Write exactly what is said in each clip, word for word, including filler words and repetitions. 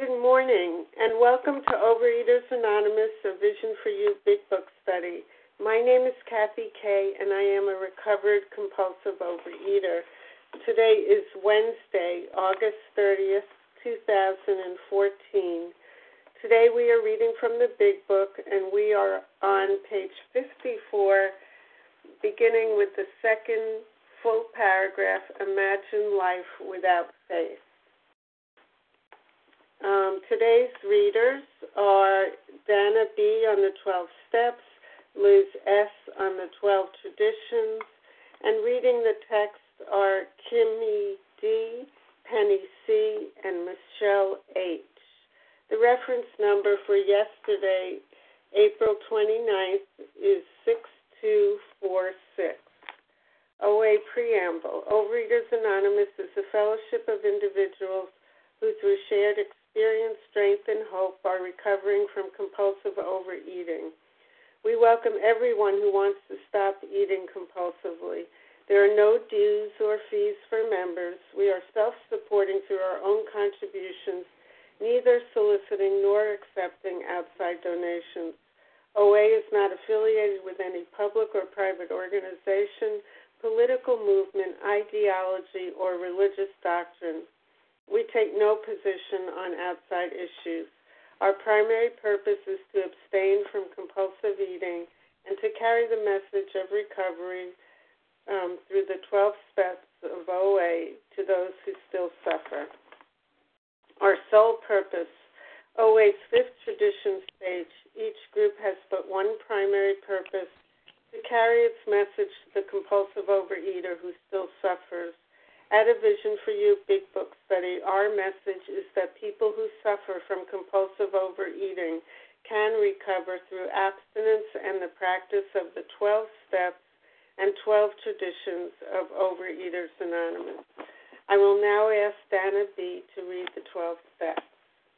Good morning, and welcome to Overeaters Anonymous, a Vision for You Big Book Study. My name is Kathy Kay, and I am a recovered compulsive overeater. Today is Wednesday, August thirtieth, two thousand fourteen. Today we are reading from the Big Book, and we are on page fifty-four, beginning with the second full paragraph, Imagine Life Without Faith. Um, today's readers are Dana B. on the twelve Steps, Liz S. on the twelve Traditions, and reading the text are Kimmy D., Penny C., and Michelle H. The reference number for yesterday, April twenty-ninth, is six two four six. O A Preamble. Overeaters Anonymous is a fellowship of individuals who through shared experience, strength, and hope are recovering from compulsive overeating. We welcome everyone who wants to stop eating compulsively. There are no dues or fees for members. We are self-supporting through our own contributions, neither soliciting nor accepting outside donations. O A is not affiliated with any public or private organization, political movement, ideology, or religious doctrine. We take no position on outside issues. Our primary purpose is to abstain from compulsive eating and to carry the message of recovery um, through the twelve steps of O A to those who still suffer. Our sole purpose, O A's fifth tradition stage, each group has but one primary purpose, to carry its message to the compulsive overeater who still suffers. At A Vision for You Big Book Study, our message is that people who suffer from compulsive overeating can recover through abstinence and the practice of the twelve steps and twelve traditions of Overeaters Anonymous. I will now ask Dana B. to read the twelve steps.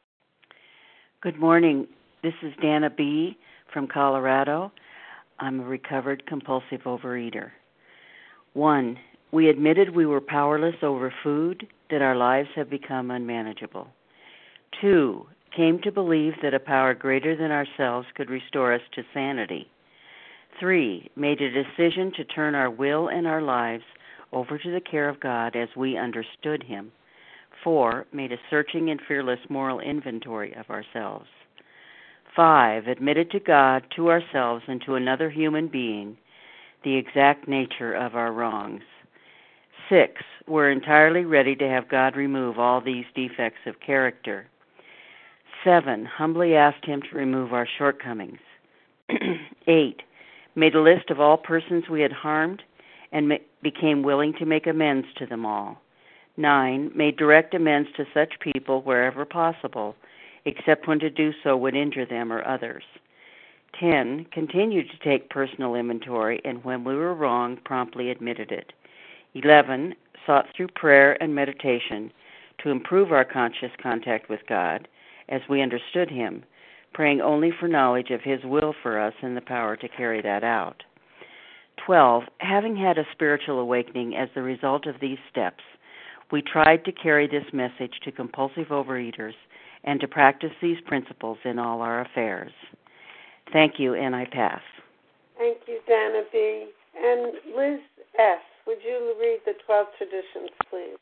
Good morning. This is Dana B. from Colorado. I'm a recovered compulsive overeater. One, we admitted we were powerless over food, that our lives have become unmanageable. Two, came to believe that a power greater than ourselves could restore us to sanity. Three, made a decision to turn our will and our lives over to the care of God as we understood Him. Four, made a searching and fearless moral inventory of ourselves. Five, admitted to God, to ourselves, and to another human being the exact nature of our wrongs. Six, we're entirely ready to have God remove all these defects of character. Seven, humbly asked Him to remove our shortcomings. Eight, made a list of all persons we had harmed and ma- became willing to make amends to them all. Nine, made direct amends to such people wherever possible, except when to do so would injure them or others. Ten, continued to take personal inventory, and when we were wrong, promptly admitted it. Eleven, sought through prayer and meditation to improve our conscious contact with God as we understood Him, praying only for knowledge of His will for us and the power to carry that out. Twelve, having had a spiritual awakening as the result of these steps, we tried to carry this message to compulsive overeaters and to practice these principles in all our affairs. Thank you, and I pass. Thank you, Dana B. And Liz S., would you read the twelve traditions, please?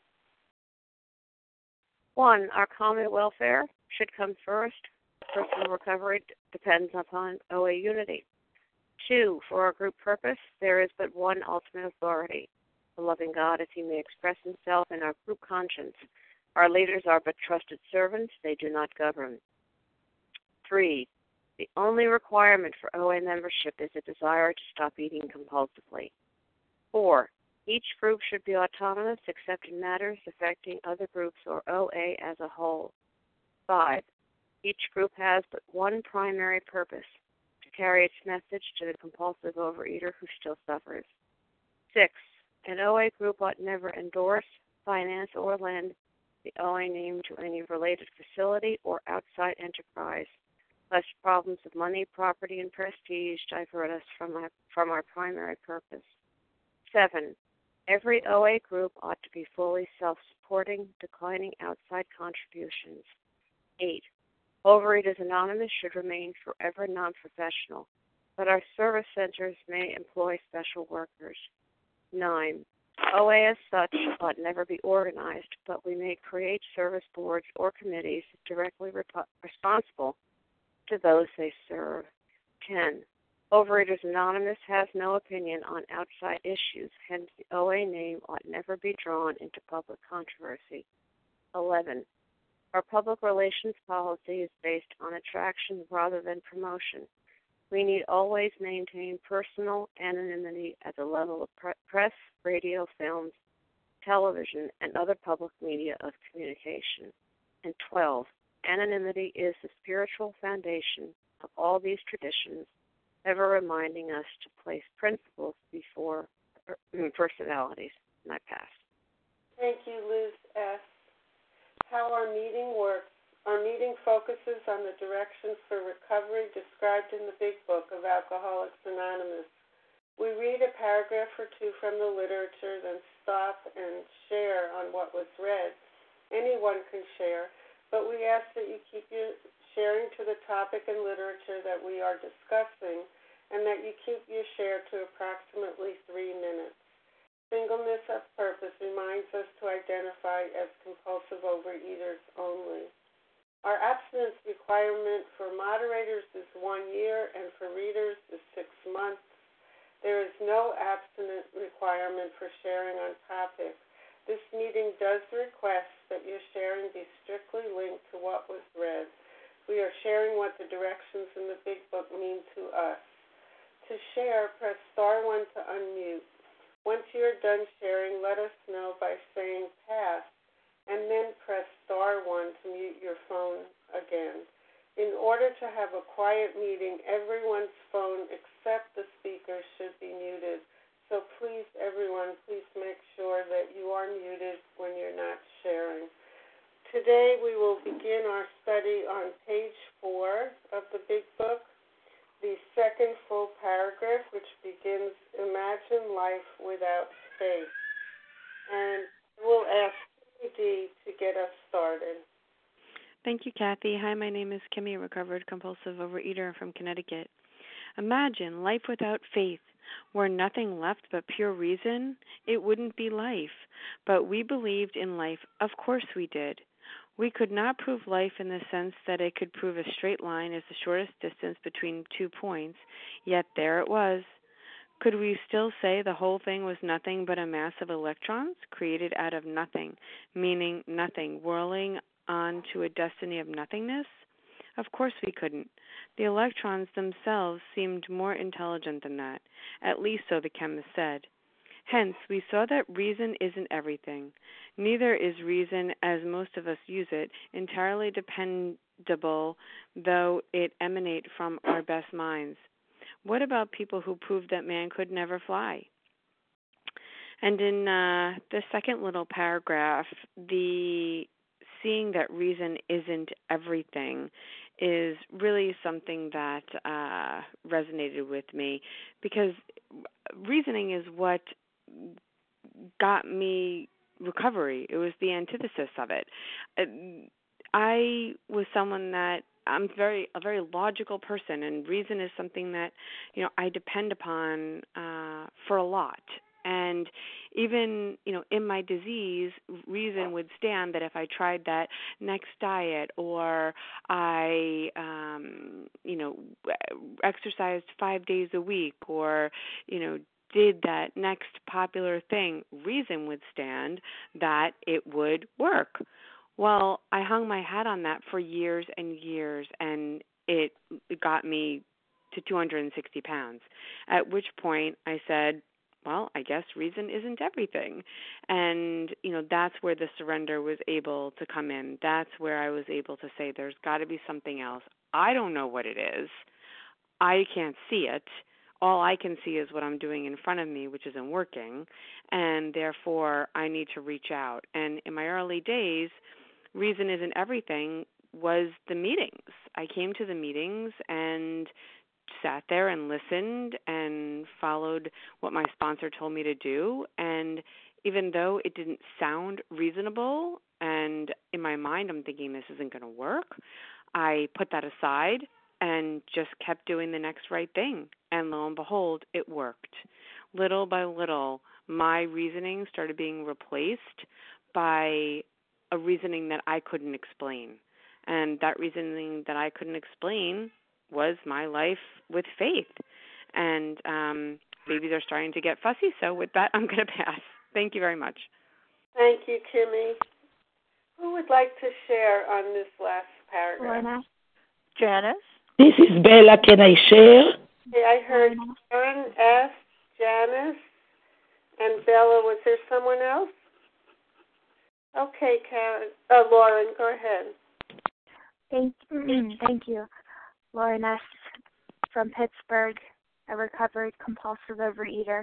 One, our common welfare should come first. Personal recovery depends upon O A unity. Two, for our group purpose, there is but one ultimate authority, the loving God as He may express Himself in our group conscience. Our leaders are but trusted servants, they do not govern. Three, the only requirement for O A membership is a desire to stop eating compulsively. Four, each group should be autonomous except in matters affecting other groups or O A as a whole. Five, each group has but one primary purpose, to carry its message to the compulsive overeater who still suffers. Six, an O A group ought never endorse, finance, or lend the O A name to any related facility or outside enterprise, lest problems of money, property, and prestige divert us from our, from our primary purpose. Seven, every O A group ought to be fully self-supporting, declining outside contributions. Eight, Overeaters Anonymous should remain forever non-professional, but our service centers may employ special workers. Nine, O A as such ought never be organized, but we may create service boards or committees directly rep- responsible to those they serve. Ten, Overeaters Anonymous has no opinion on outside issues, hence the O A name ought never be drawn into public controversy. Eleven, Our public relations policy is based on attraction rather than promotion. We need always maintain personal anonymity at the level of pre- press, radio, films, television, and other public media of communication. And twelve, Anonymity is the spiritual foundation of all these traditions, ever reminding us to place principles before personalities. And I pass. Thank you, Liz S. How our meeting works. Our meeting focuses on the directions for recovery described in the Big Book of Alcoholics Anonymous. We read a paragraph or two from the literature, then stop and share on what was read. Anyone can share, but we ask that you keep your sharing to the topic and literature that we are discussing, and that you keep your share to approximately three minutes. Singleness of purpose reminds us to identify as compulsive overeaters only. Our abstinence requirement for moderators is one year and for readers is six months. There is no abstinence requirement for sharing on topic. This meeting does request that your sharing be strictly linked to what was read. We are sharing what the directions in the Big Book mean to us. To share, press star one to unmute. Once you're done sharing, let us know by saying pass, and then press star one to mute your phone again. In order to have a quiet meeting, everyone's phone except the speaker should be muted. So please, everyone, please make sure that you are muted when you're not sharing. Today we will begin our study on page four of the Big Book, the second full paragraph, which begins, Imagine life without faith. And we'll ask Dee to get us started. Thank you, Kathy. Hi, my name is Kimmy, a recovered compulsive overeater from Connecticut. Imagine life without faith. Were nothing left but pure reason, it wouldn't be life. But we believed in life. Of course we did. We could not prove life in the sense that it could prove a straight line as the shortest distance between two points, yet there it was. Could we still say the whole thing was nothing but a mass of electrons created out of nothing, meaning nothing, whirling on to a destiny of nothingness? Of course we couldn't. The electrons themselves seemed more intelligent than that, at least so the chemist said. Hence, we saw that reason isn't everything. Neither is reason, as most of us use it, entirely dependable, though it emanate from our best minds. What about people who proved that man could never fly? And in uh, the second little paragraph, the seeing that reason isn't everything is really something that uh, resonated with me, because reasoning is what got me recovery. It was the antithesis of it. I was someone that I'm very a very logical person, and reason is something that, you know, I depend upon uh, for a lot. And even, you know, in my disease, reason would stand that if I tried that next diet, or I, um, you know, exercised five days a week, or, you know, did that next popular thing, reason would stand that it would work. Well, I hung my hat on that for years and years, and it got me to two hundred sixty pounds, at which point I said, well, I guess reason isn't everything. And, you know, that's where the surrender was able to come in. That's where I was able to say there's got to be something else. I don't know what it is. I can't see it. All I can see is what I'm doing in front of me, which isn't working, and therefore I need to reach out. And in my early days, reason isn't everything was the meetings. I came to the meetings and sat there and listened and followed what my sponsor told me to do. And even though it didn't sound reasonable, And in my mind, I'm thinking this isn't going to work. I put that aside and just kept doing the next right thing. And lo and behold, it worked. Little by little, my reasoning started being replaced by a reasoning that I couldn't explain. And that reasoning that I couldn't explain was my life with faith. And um, babies are starting to get fussy, so with that, I'm going to pass. Thank you very much. Thank you, Kimmy. Who would like to share on this last paragraph? Lorna. Janice? This is Bella. Can I share? Okay, I heard Karen, S., Janice, and Bella. Was there someone else? Okay, Karen. Uh, Lauren, go ahead. Thank, thank you. Lauren S. from Pittsburgh, a recovered compulsive overeater.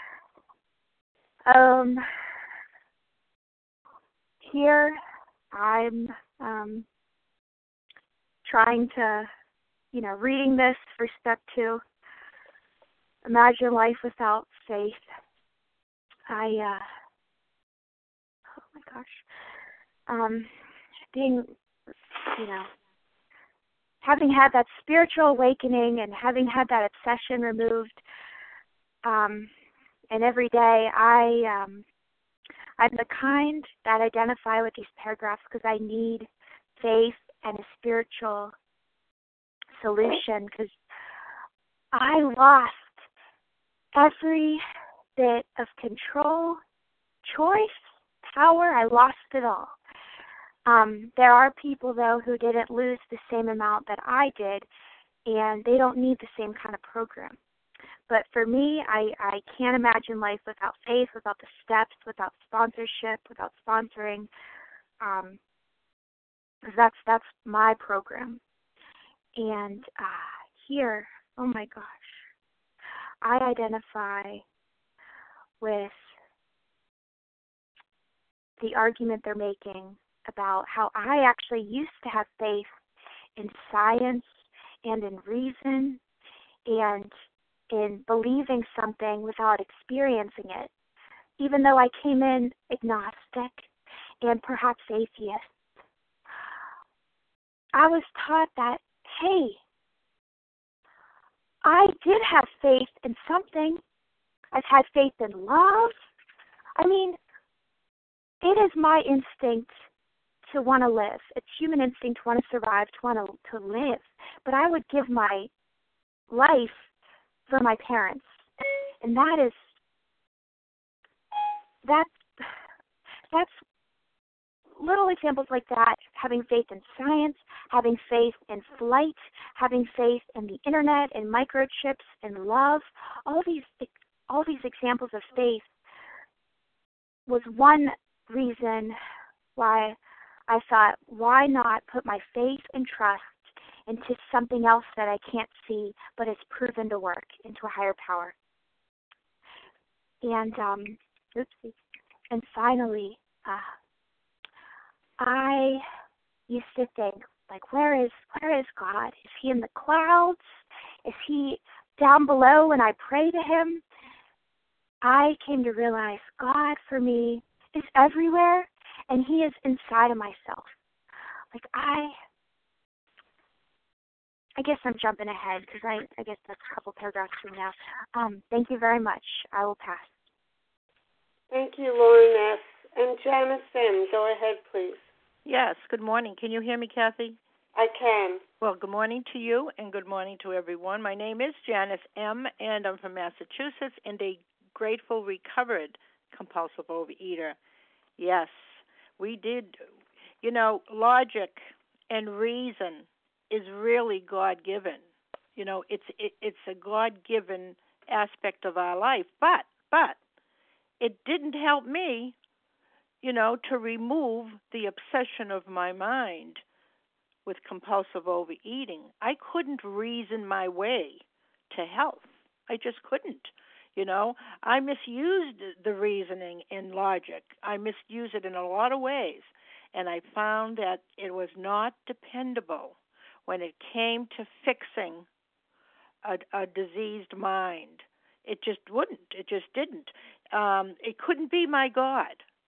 Um, here I'm um, trying to, you know, reading this for step two. Imagine life without faith. I, uh, oh my gosh, um, being, you know, having had that spiritual awakening and having had that obsession removed, um, and every day I, um, I'm the kind that identify with these paragraphs because I need faith and a spiritual solution, because I lost every bit of control, choice, power. I lost it all. Um, there are people, though, who didn't lose the same amount that I did, and they don't need the same kind of program. But for me, I, I can't imagine life without faith, without the steps, without sponsorship, without sponsoring. Um, that's that's my program. And uh, here, oh my gosh, I identify with the argument they're making about how I actually used to have faith in science and in reason and in believing something without experiencing it, even though I came in agnostic and perhaps atheist. I was taught that, hey, I did have faith in something. I've had faith in love. I mean, it is my instinct to want to live. It's human instinct to want to survive, to want to, to live. But I would give my life for my parents. And that is, that's, that's little examples like that, having faith in science, having faith in flight, having faith in the internet, in microchips, in love, all these all these examples of faith was one reason why I thought, why not put my faith and trust into something else that I can't see, but it's proven to work, into a higher power. And um, oopsie. And finally, uh, I used to think, like, where is where is God? Is he in the clouds? Is he down below when I pray to him? I came to realize God for me is everywhere, and he is inside of myself. Like, I I guess I'm jumping ahead because I, I guess that's a couple paragraphs from now. Um, thank you very much. I will pass. Thank you, Lauren S. And Janice M., go ahead, please. Yes, good morning. Can you hear me, Kathy? I can. Well, good morning to you and good morning to everyone. My name is Janice M., and I'm from Massachusetts and a grateful, recovered compulsive overeater. Yes, we did. You know, logic and reason is really God-given. You know, it's it, it's a God-given aspect of our life, but but it didn't help me, you know, to remove the obsession of my mind with compulsive overeating. I couldn't reason my way to health. I just couldn't. You know, I misused the reasoning and logic. I misused it in a lot of ways, and I found that it was not dependable when it came to fixing a, a diseased mind. It just wouldn't. It just didn't. Um, it couldn't be my God.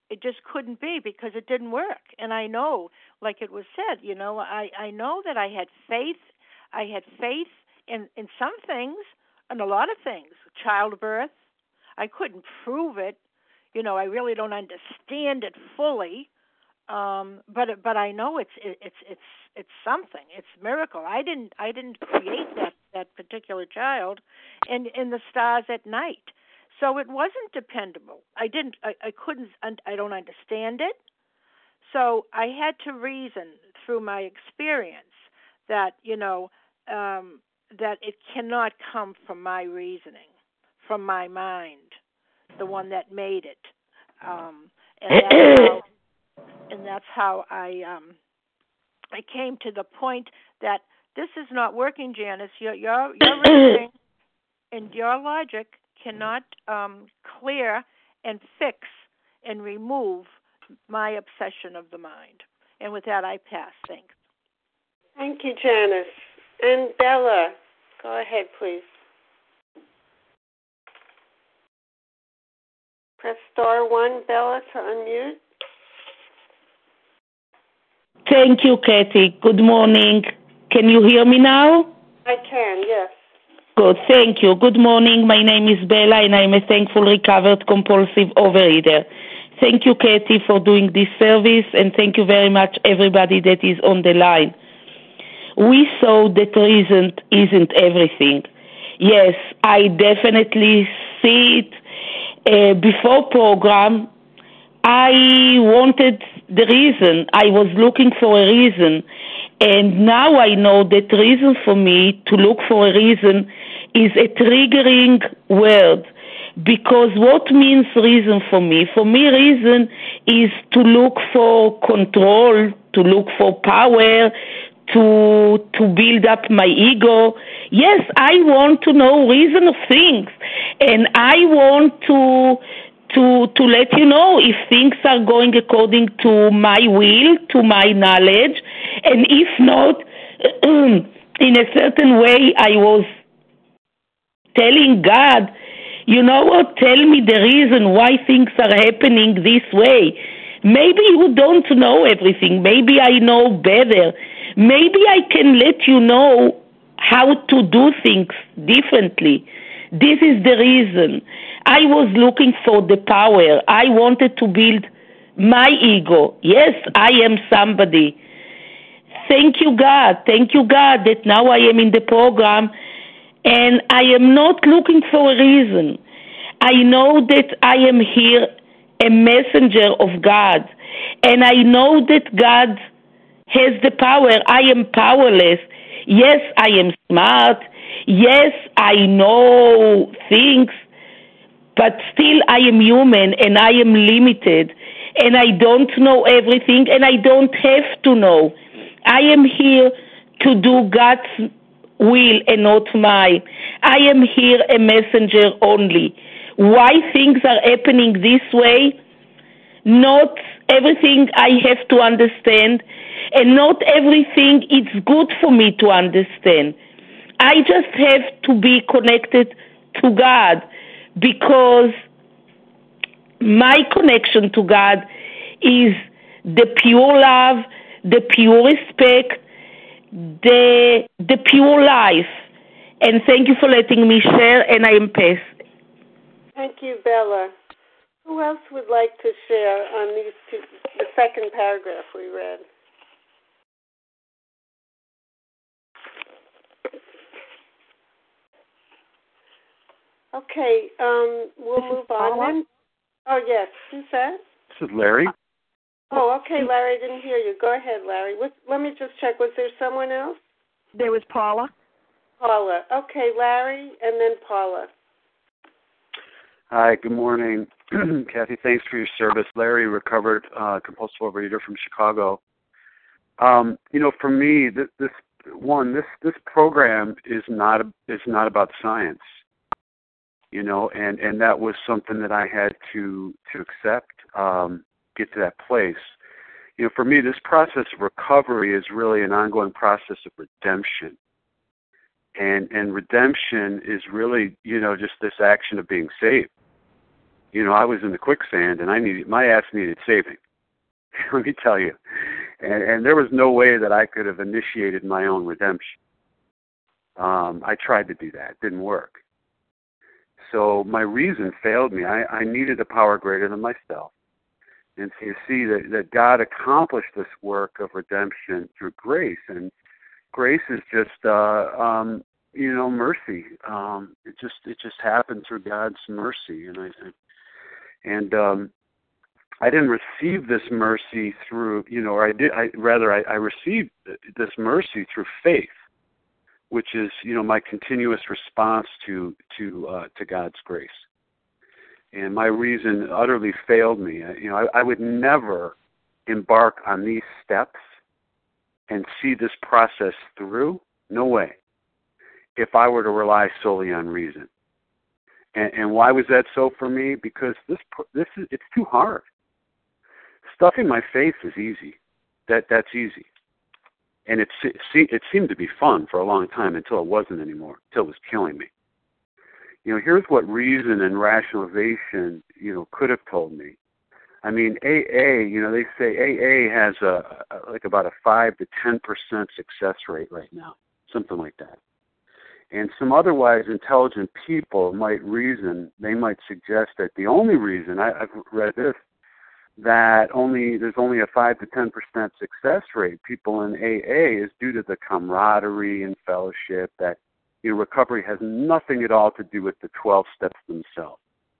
it just couldn't be because it didn't work. And I know, like it was said, you know, I, I know that I had faith. I had faith in, in some things and a lot of things. Childbirth, I couldn't prove it. You know, I really don't understand it fully. Um, but but I know it's it's it's it's something. It's a miracle. I didn't I didn't create that, that particular child in in the stars at night. So it wasn't dependable. I didn't I, I couldn't I don't understand it. So I had to reason through my experience that, you know, um, that it cannot come from my reasoning, from my mind, the one that made it. Um, and that's how And that's how I um, I came to the point that this is not working, Janice. Your your your reasoning and your logic cannot um, clear and fix and remove my obsession of the mind. And with that, I pass. Thanks. Thank you, Janice. And Bella, go ahead, please. Press star one, Bella, to unmute. Thank you, Kathy. Good morning. Can you hear me now? I can, yes. Good, thank you. Good morning. My name is Bella, and I'm a thankful recovered compulsive overeater. Thank you, Kathy, for doing this service, and thank you very much, everybody that is on the line. We saw that reason isn't everything. Yes, I definitely see it. Uh, before program, I wanted the reason. I was looking for a reason. And now I know that reason for me to look for a reason is a triggering word. Because what means reason for me? For me, reason is to look for control, to look for power, to to build up my ego. Yes, I want to know reason of things. And I want to to to let you know if things are going according to my will, to my knowledge, and if not, in a certain way, I was telling God, you know what, tell me the reason why things are happening this way. Maybe you don't know everything. Maybe I know better. Maybe I can let you know how to do things differently. This is the reason. I was looking for the power. I wanted to build my ego. Yes, I am somebody. Thank you, God. Thank you, God, that now I am in the program and I am not looking for a reason. I know that I am here a messenger of God, and I know that God has the power. I am powerless. Yes, I am smart. Yes, I know things, but still I am human and I am limited and I don't know everything and I don't have to know. I am here to do God's will and not mine. I am here a messenger only. Why things are happening this way? Not everything I have to understand, and not everything is good for me to understand. I just have to be connected to God, because my connection to God is the pure love, the pure respect, the the pure life. And thank you for letting me share, and I am past. Thank you, Bella. Who else would like to share on these two, the second paragraph we read? Okay, um, we'll this move on then. Oh, yes. Who's that? This is Larry. Oh, okay, Larry. I didn't hear you. Go ahead, Larry. What, let me just check. Was there someone else? There was Paula. Paula. Okay, Larry, and then Paula. Hi, good morning. Kathy, thanks for your service. Larry, recovered uh, compulsive overeater from Chicago. Um, you know, for me, this, this one, this this program is not is not about science. You know, and, and that was something that I had to to accept, um, get to that place. You know, for me, this process of recovery is really an ongoing process of redemption. And and redemption is really, you know, just this action of being saved. You know, I was in the quicksand, and I needed my ass needed saving. Let me tell you, and, and there was no way that I could have initiated my own redemption. Um, I tried to do that; it didn't work. So my reason failed me. I, I needed a power greater than myself. And so you see that, that God accomplished this work of redemption through grace. And grace is just, uh, um, you know, mercy. Um, it just it just happened through God's mercy. And I and um, I didn't receive this mercy through, you know, or I did. I rather I, I received this mercy through faith, which is, you know, my continuous response to to uh, to God's grace. And my reason utterly failed me. You know, I, I would never embark on these steps and see this process through. No way. If I were to rely solely on reason. And, and why was that so for me? Because this this is it's too hard. Stuffing my face is easy. That that's easy. And it, it, it seemed to be fun for a long time until it wasn't anymore, until it was killing me. You know, here's what reason and rationalization, you know, could have told me. I mean, A A, you know, they say A A has a, a like about a five to ten percent success rate right now, something like that. And some otherwise intelligent people might reason, they might suggest that the only reason, I, I've read this, that only there's only a five to ten percent success rate, people in A A, is due to the camaraderie and fellowship, that, you know, recovery has nothing at all to do with the twelve steps themselves.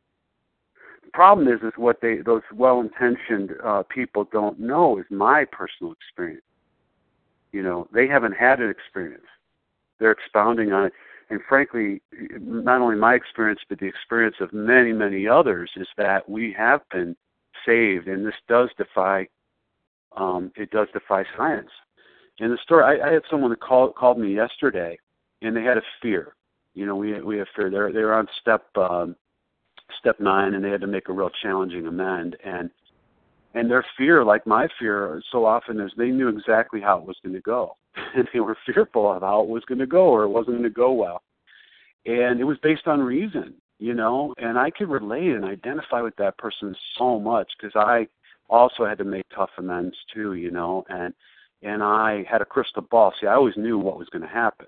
The problem is, is what they those well-intentioned uh, people don't know is my personal experience. You know, they haven't had an experience. They're expounding on it. And frankly, not only my experience, but the experience of many, many others is that we have been saved, and this does defy, um, it does defy science. In the story, I, I had someone that called called me yesterday, and they had a fear. You know, we we have fear. They're they're on step um, step nine, and they had to make a real challenging amend. And and their fear, like my fear, so often is they knew exactly how it was going to go, and they were fearful of how it was going to go, or it wasn't going to go well. And it was based on reason, you know. And I could relate and identify with that person so much because I also had to make tough amends too, you know. And and I had a crystal ball. See, I always knew what was going to happen.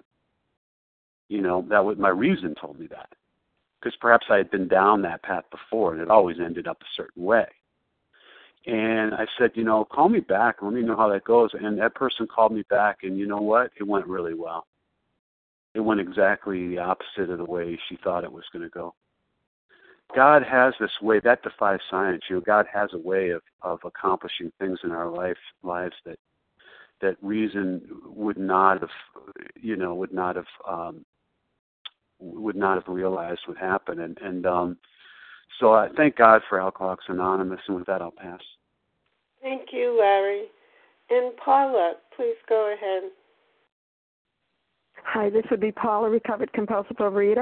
You know, that was my reason told me that. Because perhaps I had been down that path before, and it always ended up a certain way. And I said, you know, call me back. Let me know how that goes. And that person called me back, and you know what? It went really well. It went exactly the opposite of the way she thought it was going to go. God has this way. That defies science. You know, God has a way of, of accomplishing things in our life lives that that reason would not have, you know, would not have um, would not have realized would happen. And, and um, so I thank God for Alcoholics Anonymous, and with that I'll pass. Thank you, Larry. And Paula, please go ahead. Hi, this would be Paula, recovered compulsive overeater.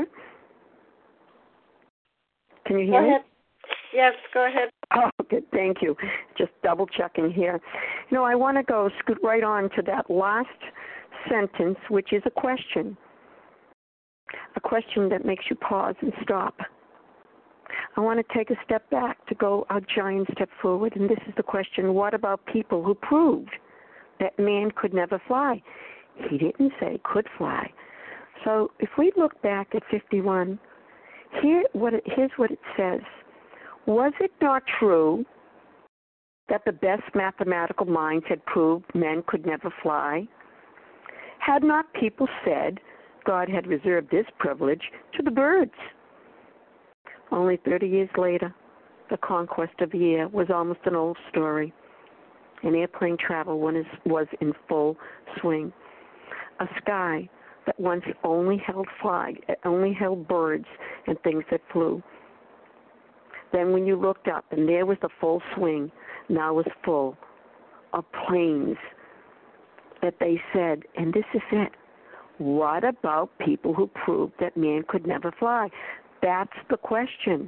Can you hear go me? Ahead. Yes, go ahead. Oh, good. Thank you. Just double checking here. You know, I want to go scoot right on to that last sentence, which is a question. A question that makes you pause and stop. I want to take a step back to go a giant step forward, and this is the question: what about people who proved that man could never fly? He didn't say could fly. So if we look back at fifty-one, here what it, here's what it says. Was it not true that the best mathematical minds had proved men could never fly? Had not people said God had reserved this privilege to the birds? Only thirty years later, the conquest of the air was almost an old story, and airplane travel was in full swing. A sky that once only held flag, only held birds and things that flew. Then when you looked up, and there was the full swing, now was full of planes that they said, and this is it, what about people who proved that man could never fly? That's the question.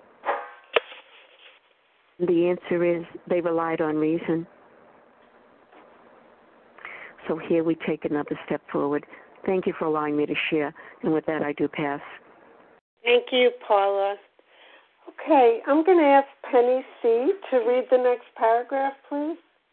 The answer is they relied on reason. So here we take another step forward. Thank you for allowing me to share, and with that I do pass. Thank you, Paula. Okay, I'm going to ask Penny C. to read the next paragraph, please.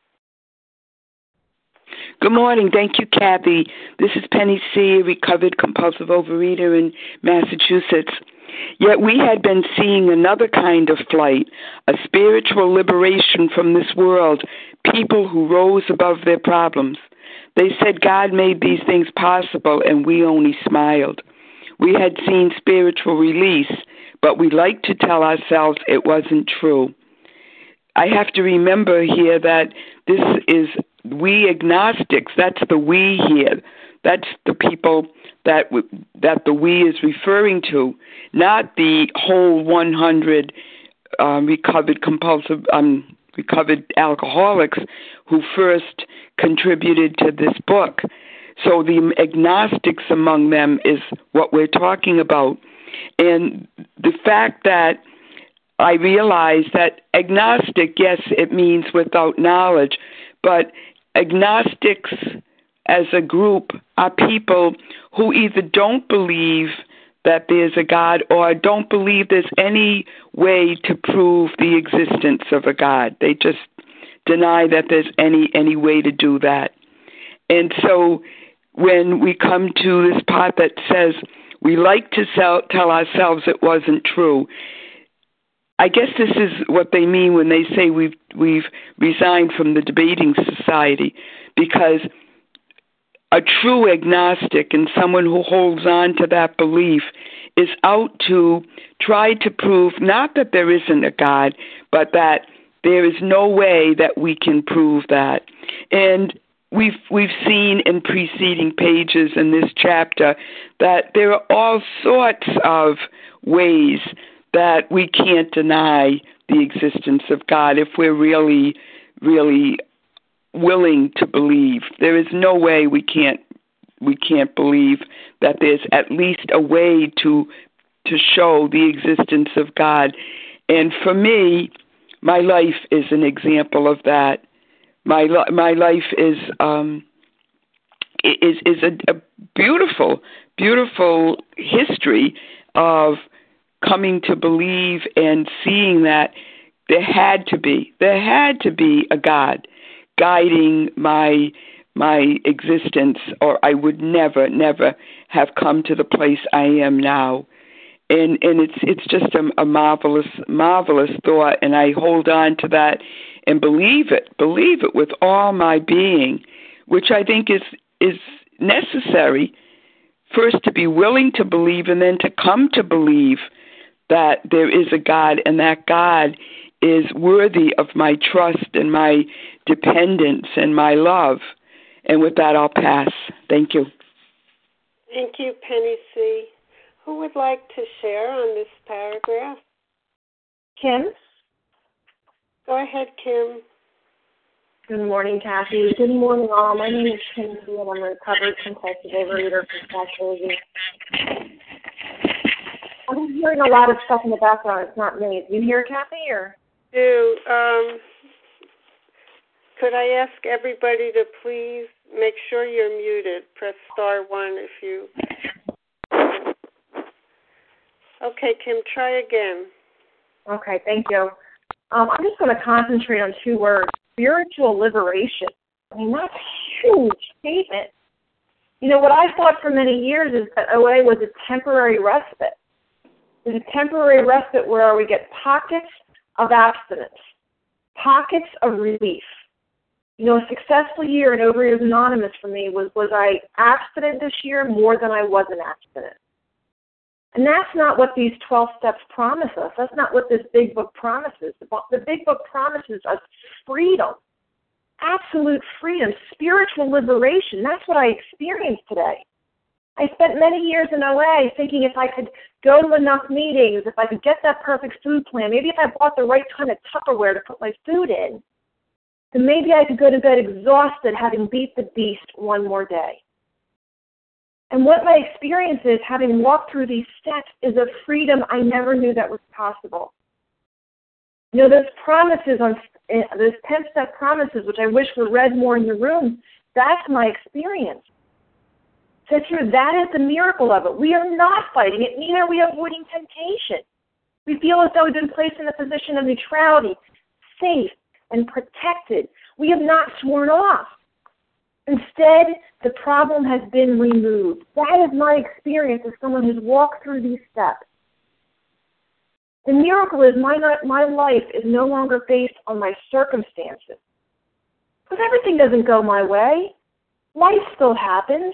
Good morning. Thank you, Kathy. This is Penny C., a recovered compulsive overeater in Massachusetts. Yet we had been seeing another kind of flight, a spiritual liberation from this world, people who rose above their problems. They said God made these things possible, and we only smiled. We had seen spiritual release, but we liked to tell ourselves it wasn't true. I have to remember here that this is we agnostics. That's the we here. That's the people that w- that the we is referring to, not the whole one hundred um, recovered compulsive um, recovered alcoholics who first contributed to this book. So the agnostics among them is what we're talking about. And the fact that I realize that agnostic, yes, it means without knowledge, but agnostics as a group are people who either don't believe that there's a God or don't believe there's any way to prove the existence of a God. They just deny that there's any any way to do that. And so when we come to this part that says we like to sell, tell ourselves it wasn't true, I guess this is what they mean when they say we've we've resigned from the debating society, because a true agnostic and someone who holds on to that belief is out to try to prove not that there isn't a God, but that there is no way that we can prove that. And we've we've seen in preceding pages in this chapter that there are all sorts of ways that we can't deny the existence of God if we're really, really willing to believe. There is no way we can't we can't believe that there's at least a way to to show the existence of God. And for me, my life is an example of that. My my life is um, is is a, a beautiful, beautiful history of coming to believe and seeing that there had to be, there had to be a God guiding my my existence, or I would never, never have come to the place I am now. And and it's it's just a, a marvelous, marvelous thought, and I hold on to that and believe it, believe it with all my being, which I think is is necessary. First, to be willing to believe, and then to come to believe that there is a God, and that God is worthy of my trust and my dependence and my love. And with that, I'll pass. Thank you. Thank you, Penny C. Who would like to share on this paragraph? Kim? Go ahead, Kim. Good morning, Kathy. Good morning, all. My name is Kim, and I'm a recovered compulsive overeater from South Jersey. I'm hearing a lot of stuff in the background. It's not me. Do you hear, Kathy, or? Do, um, could I ask everybody to please make sure you're muted? Press star one if you... Okay, Kim, try again. Okay, thank you. Um, I'm just going to concentrate on two words, spiritual liberation. I mean, that's a huge statement. You know, what I thought for many years is that O A was a temporary respite. It's a temporary respite where we get pockets of abstinence, pockets of relief. You know, a successful year in Overeaters Anonymous for me was, was I abstinent this year more than I wasn't abstinent. And that's not what these twelve steps promise us. That's not what this big book promises. The, the big book promises us freedom, absolute freedom, spiritual liberation. That's what I experienced today. I spent many years in O A thinking if I could go to enough meetings, if I could get that perfect food plan, maybe if I bought the right kind of Tupperware to put my food in, then maybe I could go to bed exhausted having beat the beast one more day. And what my experience is, having walked through these steps, is a freedom I never knew that was possible. You know, those promises, on those ten-step promises, which I wish were read more in the room, that's my experience. So here, that is the miracle of it. We are not fighting it, neither are we avoiding temptation. We feel as though we've been placed in a position of neutrality, safe and protected. We have not sworn off. Instead, the problem has been removed. That is my experience as someone who's walked through these steps. The miracle is my, my life is no longer based on my circumstances. Because everything doesn't go my way. Life still happens.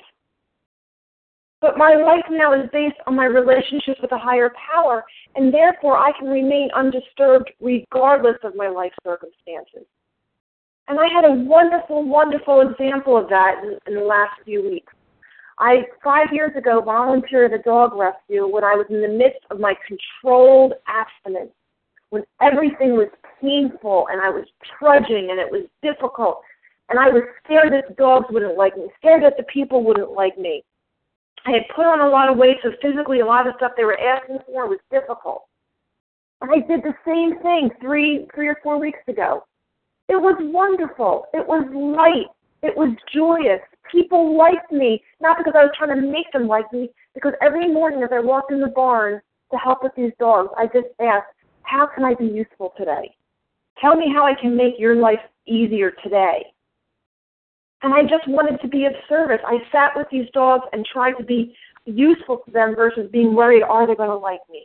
But my life now is based on my relationship with a higher power, and therefore I can remain undisturbed regardless of my life circumstances. And I had a wonderful, wonderful example of that in, in the last few weeks. I, five years ago, volunteered at a dog rescue when I was in the midst of my controlled abstinence, when everything was painful and I was trudging and it was difficult, and I was scared that the dogs wouldn't like me, scared that the people wouldn't like me. I had put on a lot of weight, so physically a lot of the stuff they were asking for was difficult. I did the same thing three, three or four weeks ago. It was wonderful. It was light. It was joyous. People liked me, not because I was trying to make them like me, because every morning as I walked in the barn to help with these dogs, I just asked, how can I be useful today? Tell me how I can make your life easier today. And I just wanted to be of service. I sat with these dogs and tried to be useful to them versus being worried, are they going to like me?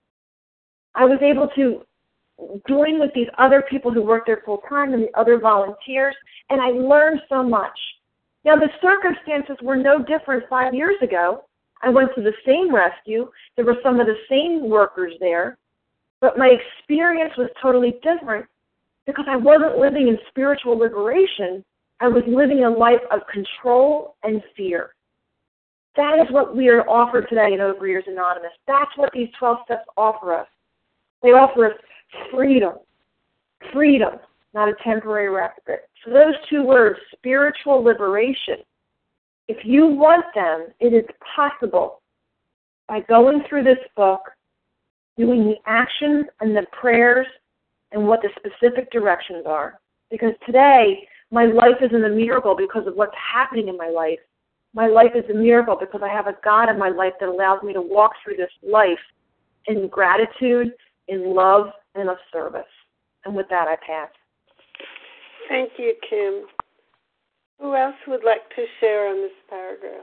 I was able to join with these other people who work there full time and the other volunteers, and I learned so much. Now, the circumstances were no different five years ago. I went to the same rescue. There were some of the same workers there, but my experience was totally different because I wasn't living in spiritual liberation. I was living a life of control and fear. That is what we are offered today in Overeaters Anonymous. That's what these twelve steps offer us. They offer us freedom. Freedom, not a temporary respite. So those two words, spiritual liberation, if you want them, it is possible by going through this book, doing the actions and the prayers and what the specific directions are. Because today, my life isn't a miracle because of what's happening in my life. My life is a miracle because I have a God in my life that allows me to walk through this life in gratitude, in love, and of service. And with that, I pass. Thank you, Kim. Who else would like to share on this paragraph?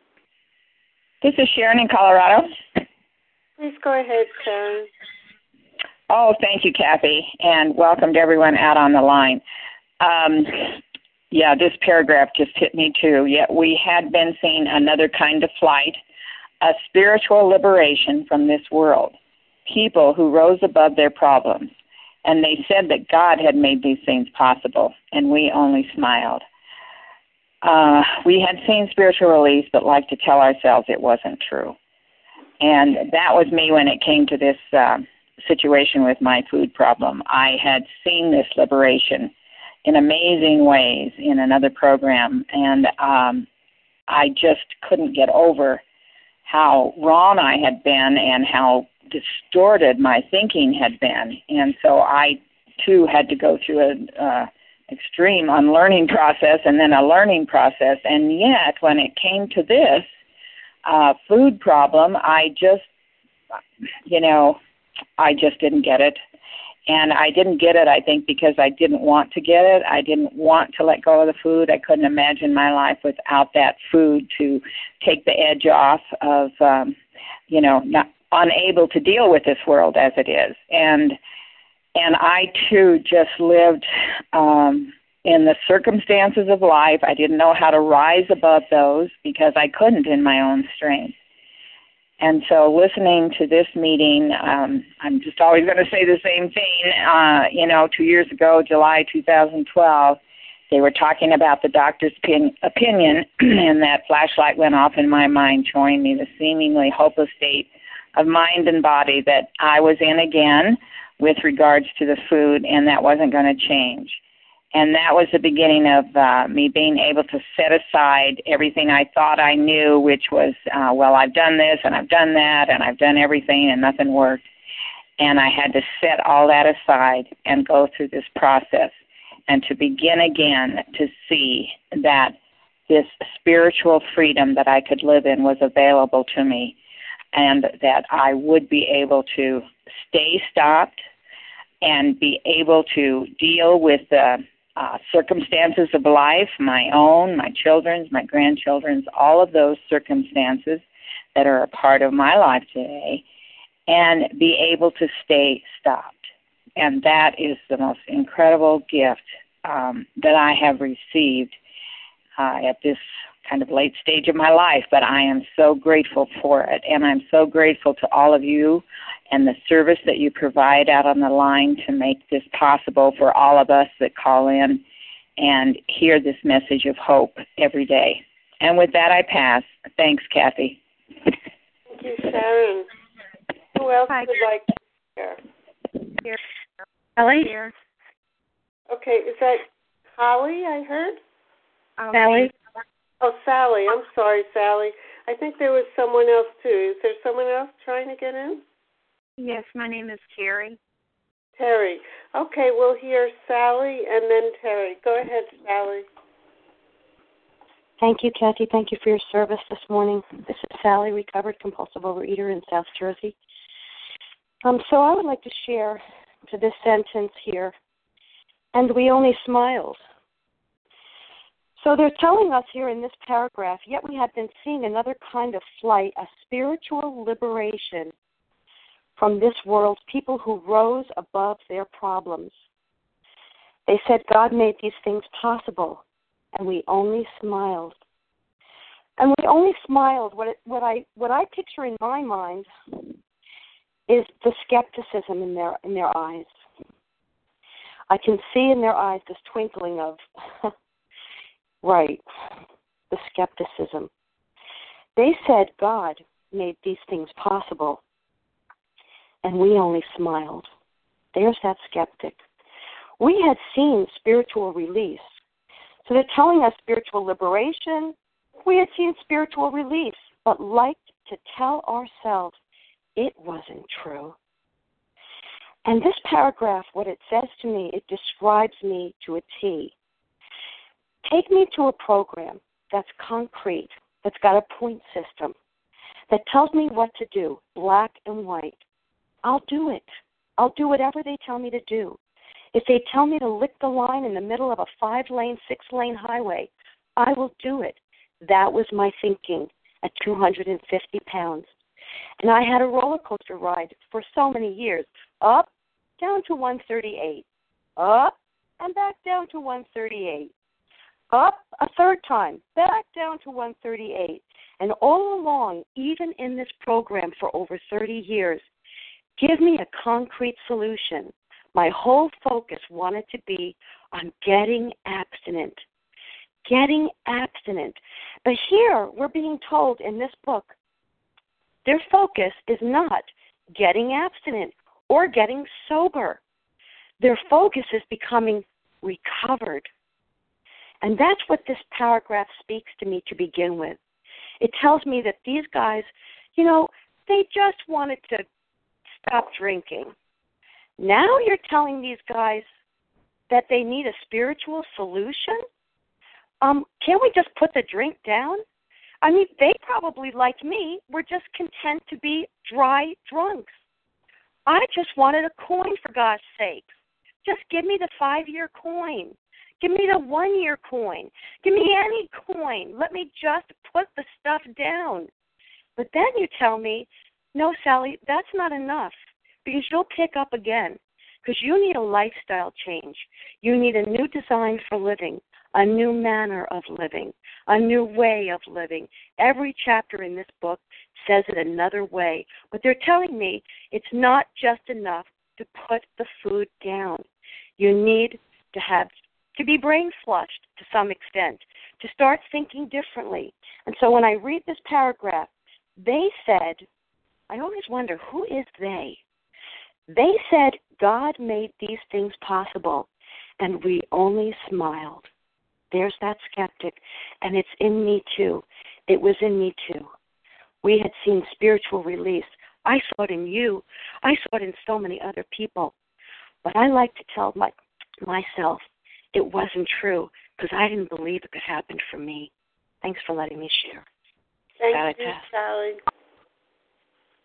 This is Sharon in Colorado. Please go ahead, Sharon. Oh, thank you, Kathy, and welcome to everyone out on the line. Um, yeah, this paragraph just hit me too. Yet we had been seeing another kind of flight, a spiritual liberation from this world. People who rose above their problems. And they said that God had made these things possible, and we only smiled. Uh, we had seen spiritual release, but like to tell ourselves it wasn't true. And that was me when it came to this uh, situation with my food problem. I had seen this liberation in amazing ways in another program, and um, I just couldn't get over how wrong I had been and how distorted my thinking had been. And so I, too, had to go through an uh, extreme unlearning process and then a learning process. And yet, when it came to this uh, food problem, I just, you know, I just didn't get it. And I didn't get it, I think, because I didn't want to get it. I didn't want to let go of the food. I couldn't imagine my life without that food to take the edge off of, um, you know, not unable to deal with this world as it is. And and I, too, just lived um, in the circumstances of life. I didn't know how to rise above those because I couldn't in my own strength. And so listening to this meeting, um, I'm just always going to say the same thing. Uh, you know, two years ago, July two thousand twelve, they were talking about the doctor's pin- opinion, and that flashlight went off in my mind, showing me the seemingly hopeless state of mind and body that I was in again with regards to the food, and that wasn't going to change. And that was the beginning of uh, me being able to set aside everything I thought I knew, which was, uh, well, I've done this and I've done that and I've done everything and nothing worked. And I had to set all that aside and go through this process and to begin again to see that this spiritual freedom that I could live in was available to me. and that I would be able to stay stopped and be able to deal with the uh, circumstances of life, my own, my children's, my grandchildren's, all of those circumstances that are a part of my life today, and be able to stay stopped. And that is the most incredible gift um, that I have received uh, at this kind of late stage of my life, but I am so grateful for it. And I'm so grateful to all of you and the service that you provide out on the line to make this possible for all of us that call in and hear this message of hope every day. And with that, I pass. Thanks, Kathy. Thank you, Sharon. Who else Hi. would like to share? Here. Sally? Here. Okay, is that Holly I heard? Um, Sally? Oh, Sally. I'm sorry, Sally. I think there was someone else, too. Is there someone else trying to get in? Yes, my name is Terry. Terry. Okay, we'll hear Sally and then Terry. Go ahead, Sally. Thank you, Kathy. Thank you for your service this morning. This is Sally, recovered compulsive overeater in South Jersey. Um, so I would like to share to this sentence here, and we only smiled. So they're telling us here in this paragraph, yet we have been seeing another kind of flight, a spiritual liberation from this world, people who rose above their problems. They said God made these things possible, and we only smiled. And we only smiled. What it, what I what I picture in my mind is the skepticism in their in their eyes. I can see in their eyes this twinkling of, right, the skepticism. They said God made these things possible, and we only smiled. There's that skeptic. We had seen spiritual release. So they're telling us spiritual liberation. We had seen spiritual release, but liked to tell ourselves it wasn't true. And this paragraph, what it says to me, it describes me to a T. Take me to a program that's concrete, that's got a point system, that tells me what to do, black and white. I'll do it. I'll do whatever they tell me to do. If they tell me to lick the line in the middle of a five-lane, six-lane highway, I will do it. That was my thinking at two hundred fifty pounds. And I had a roller coaster ride for so many years, up, down to one thirty-eight, up, and back down to one thirty-eight, up a third time, back down to one thirty-eight. And all along, even in this program for over thirty years, give me a concrete solution. My whole focus wanted to be on getting abstinent, getting abstinent. But here we're being told in this book, their focus is not getting abstinent or getting sober. Their focus is becoming recovered. And that's what this paragraph speaks to me to begin with. It tells me that these guys, you know, they just wanted to stop drinking. Now you're telling these guys that they need a spiritual solution? Um, can't we just put the drink down? I mean, they probably, like me, were just content to be dry drunks. I just wanted a coin, for God's sake. Just give me the five-year coin. Give me the one-year coin. Give me any coin. Let me just put the stuff down. But then you tell me, no, Sally, that's not enough, because you'll pick up again, because you need a lifestyle change. You need a new design for living, a new manner of living, a new way of living. Every chapter in this book says it another way. But they're telling me it's not just enough to put the food down. You need to have to be brain flushed to some extent, to start thinking differently. And so when I read this paragraph, they said, I always wonder, who is they? They said God made these things possible, and we only smiled. There's that skeptic, and it's in me too. It was in me too. We had seen spiritual release. I saw it in you. I saw it in so many other people. But I like to tell my, myself it wasn't true, because I didn't believe it could happen for me. Thanks for letting me share. Thank God, you, pass. Sally.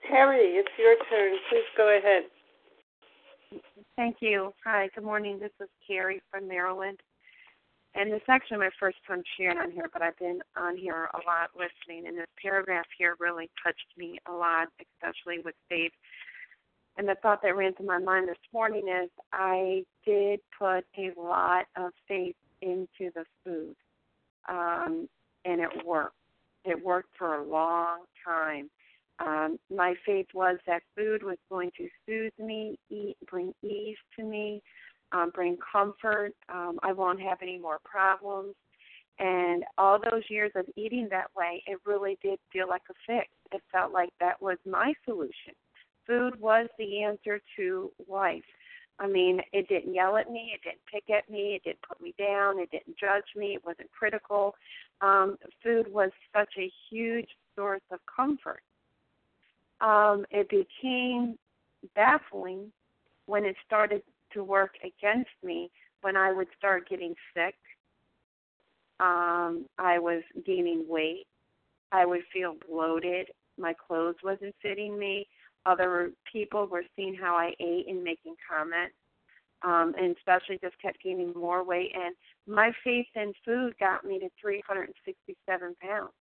Terry, it's your turn. Please go ahead. Thank you. Hi, good morning. This is Carrie from Maryland. And this is actually my first time sharing on here, but I've been on here a lot listening, and this paragraph here really touched me a lot, especially with faith. And the thought that ran through my mind this morning is I did put a lot of faith into the food, um, and it worked. It worked for a long time. Um, my faith was that food was going to soothe me, eat, bring ease to me, um, bring comfort. Um, I won't have any more problems. And all those years of eating that way, it really did feel like a fix. It felt like that was my solution. Food was the answer to life. I mean, it didn't yell at me. It didn't pick at me. It didn't put me down. It didn't judge me. It wasn't critical. Um, food was such a huge source of comfort. Um, it became baffling when it started to work against me, when I would start getting sick. Um, I was gaining weight. I would feel bloated. My clothes wasn't fitting me. Other people were seeing how I ate and making comments, um, and especially just kept gaining more weight. And my faith in food got me to three hundred sixty-seven pounds.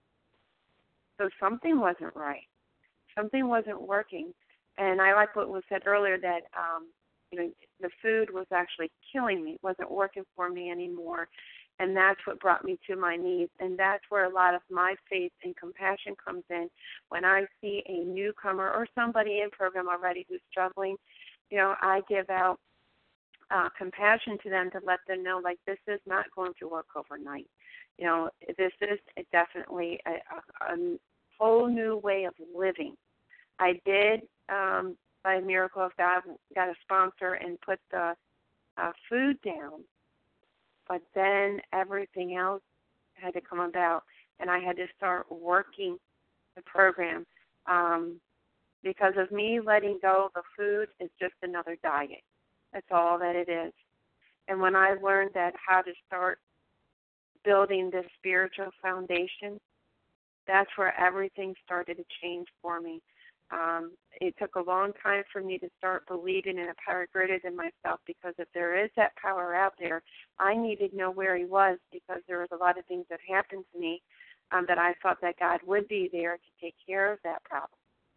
So something wasn't right. Something wasn't working. And I like what was said earlier, that um, you know, the food was actually killing me. It wasn't working for me anymore. And that's what brought me to my knees. And that's where a lot of my faith and compassion comes in. When I see a newcomer or somebody in program already who's struggling, you know, I give out uh, compassion to them to let them know, like, this is not going to work overnight. You know, this is definitely a, a, a whole new way of living. I did, um, by a miracle of God, got a sponsor and put the uh, food down. But then everything else had to come about, and I had to start working the program. Um, because of me letting go, the food is just another diet. That's all that it is. And when I learned that how to start building this spiritual foundation, that's where everything started to change for me. Um, it took a long time for me to start believing in a power greater than myself, because if there is that power out there, I needed to know where he was, because there was a lot of things that happened to me um, that I thought that God would be there to take care of that problem.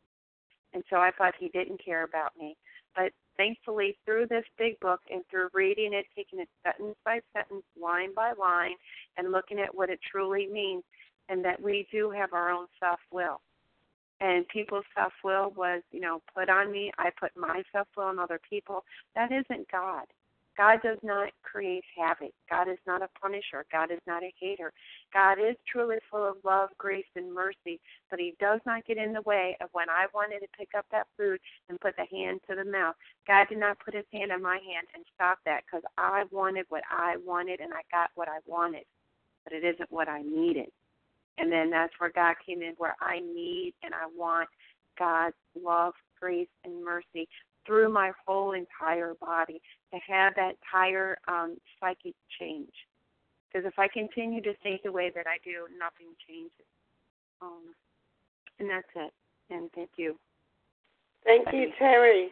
And so I thought he didn't care about me. But thankfully, through this big book and through reading it, taking it sentence by sentence, line by line, and looking at what it truly means, and that we do have our own self-will. And people's self-will was, you know, put on me. I put my self-will on other people. That isn't God. God does not create havoc. God is not a punisher. God is not a hater. God is truly full of love, grace, and mercy, but he does not get in the way of when I wanted to pick up that food and put the hand to the mouth. God did not put his hand on my hand and stop that, because I wanted what I wanted and I got what I wanted, but it isn't what I needed. And then that's where God came in, where I need and I want God's love, grace, and mercy through my whole entire body, to have that entire um, psychic change. Because if I continue to think the way that I do, nothing changes. Um, and that's it. And thank you. Thank you, Terry.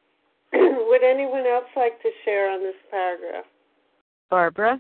Would anyone else like to share on this paragraph? Barbara?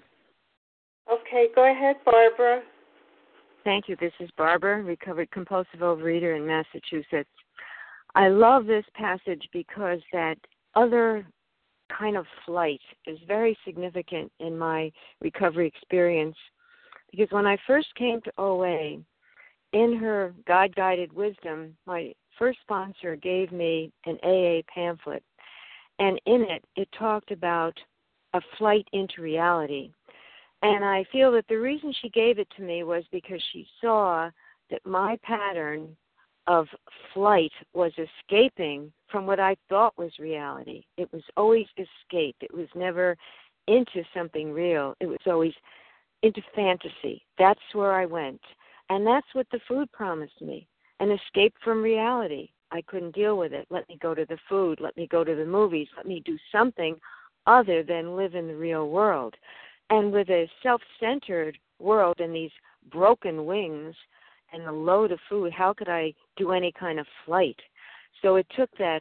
Okay, go ahead, Barbara. Thank you. This is Barbara, recovered compulsive overeater in Massachusetts. I love this passage because that other kind of flight is very significant in my recovery experience. Because when I first came to O A, in her God-guided wisdom, my first sponsor gave me an A A pamphlet. And in it, it talked about a flight into reality. And I feel that the reason she gave it to me was because she saw that my pattern of flight was escaping from what I thought was reality. It was always escape. It was never into something real. It was always into fantasy. That's where I went. And that's what the food promised me, an escape from reality. I couldn't deal with it. Let me go to the food. Let me go to the movies. Let me do something other than live in the real world. And with a self-centered world and these broken wings and the load of food, how could I do any kind of flight? So it took that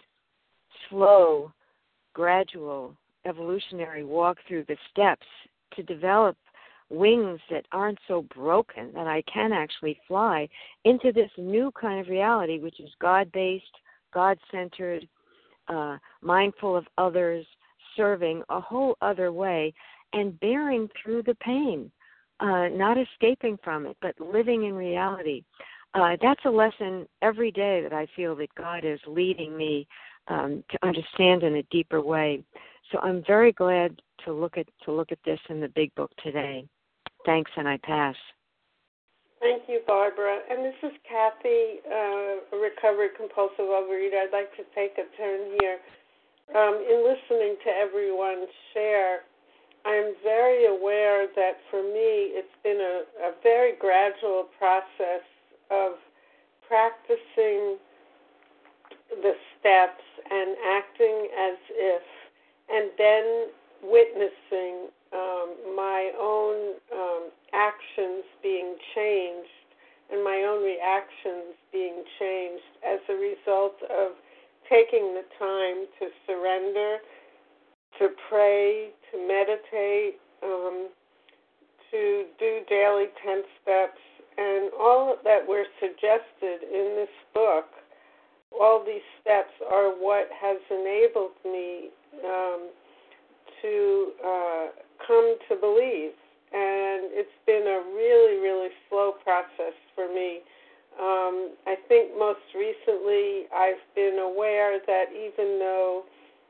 slow, gradual, evolutionary walk through the steps to develop wings that aren't so broken that I can actually fly into this new kind of reality, which is God-based, God-centered, uh, mindful of others, serving a whole other way, and bearing through the pain, uh, not escaping from it, but living in reality. Uh, that's a lesson every day that I feel that God is leading me um, to understand in a deeper way. So I'm very glad to look at to look at this in the Big Book today. Thanks, and I pass. Thank you, Barbara. And this is Kathy, uh, a recovered compulsive overeater. I'd like to take a turn here. Um, in listening to everyone share, I'm very aware that for me it's been a, a very gradual process of practicing the steps and acting as if, and then witnessing um, my own um, actions being changed and my own reactions being changed as a result of taking the time to surrender, to pray, to meditate, um, to do daily ten steps, and all that were suggested in this book. All these steps are what has enabled me um, to uh, come to believe. And it's been a really, really slow process for me. Um, I think most recently I've been aware that even though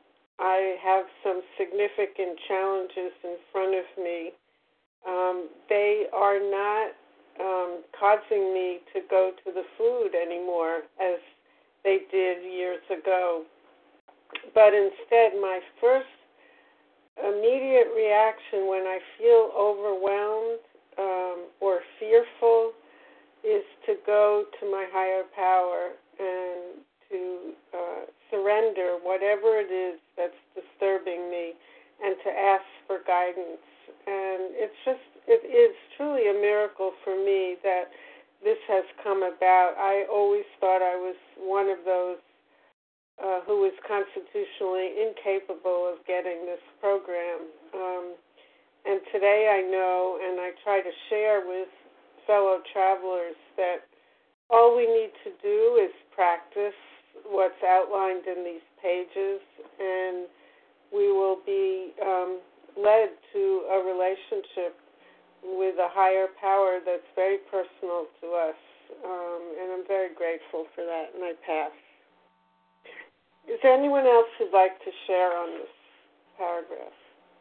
I have some significant challenges in front of me, um, they are not um, causing me to go to the food anymore as they did years ago. But instead, my first immediate reaction when I feel overwhelmed um, or fearful is to go to my higher power and to uh, surrender whatever it is that's disturbing me and to ask for guidance. And it's just, it is truly a miracle for me that this has come about. I always thought I was one of those uh, who was constitutionally incapable of getting this program. Um, and today I know, and I try to share with fellow travelers, that all we need to do is practice what's outlined in these pages, and we will be um, led to a relationship with a higher power that's very personal to us. Um, and I'm very grateful for that, and I pass. Is there anyone else who'd like to share on this paragraph?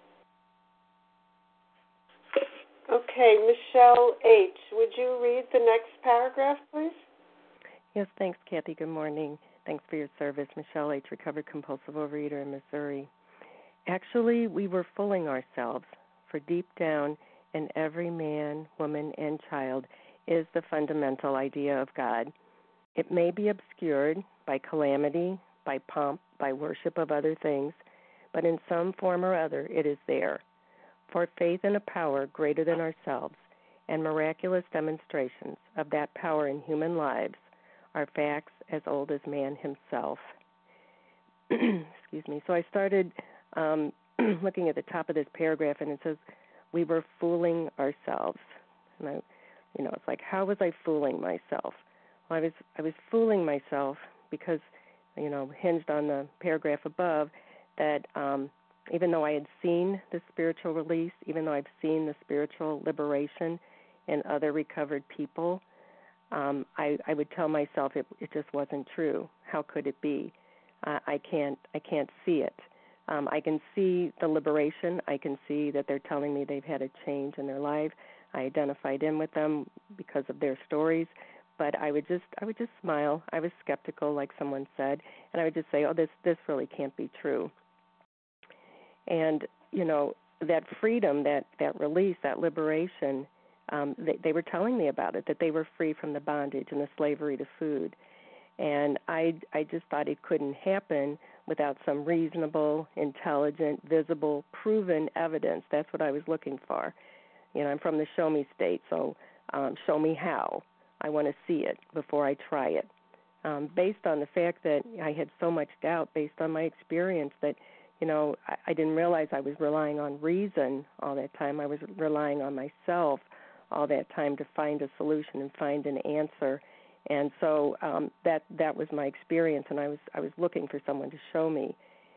Okay, Michelle H., would you read the next paragraph, please? Yes, thanks, Kathy. Good morning. Thanks for your service. Michelle H., recovered compulsive overeater in Missouri. Actually, we were fooling ourselves, for deep down in every man, woman, and child is the fundamental idea of God. It may be obscured by calamity, by pomp, by worship of other things, but in some form or other it is there. For faith in a power greater than ourselves and miraculous demonstrations of that power in human lives are facts as old as man himself. Excuse me. So I started um, looking at the top of this paragraph, and it says, we were fooling ourselves. And I, you know, it's like, how was I fooling myself? Well, I was, I was fooling myself because, you know, hinged on the paragraph above, that um, even though I had seen the spiritual release, even though I've seen the spiritual liberation in other recovered people, um, I, I would tell myself it, it just wasn't true. How could it be? Uh, I can't, I can't see it. Um, I can see the liberation. I can see that they're telling me they've had a change in their life. I identified in with them because of their stories, but I would just, I would just smile. I was skeptical, like someone said, and I would just say, "Oh, this, this really can't be true." And you know, that freedom, that, that release, that liberation, um, they, they were telling me about it, that they were free from the bondage and the slavery to food. And I, I just thought it couldn't happen without some reasonable, intelligent, visible, proven evidence. That's what I was looking for. You know, I'm from the show me state, so um, show me how. I want to see it before I try it. um, based on the fact that I had so much doubt, based on my experience that, you know, I, I didn't realize I was relying on reason all that time. I was relying on myself all that time to find a solution and find an answer. And so um, that that was my experience, and I was I was looking for someone to show me.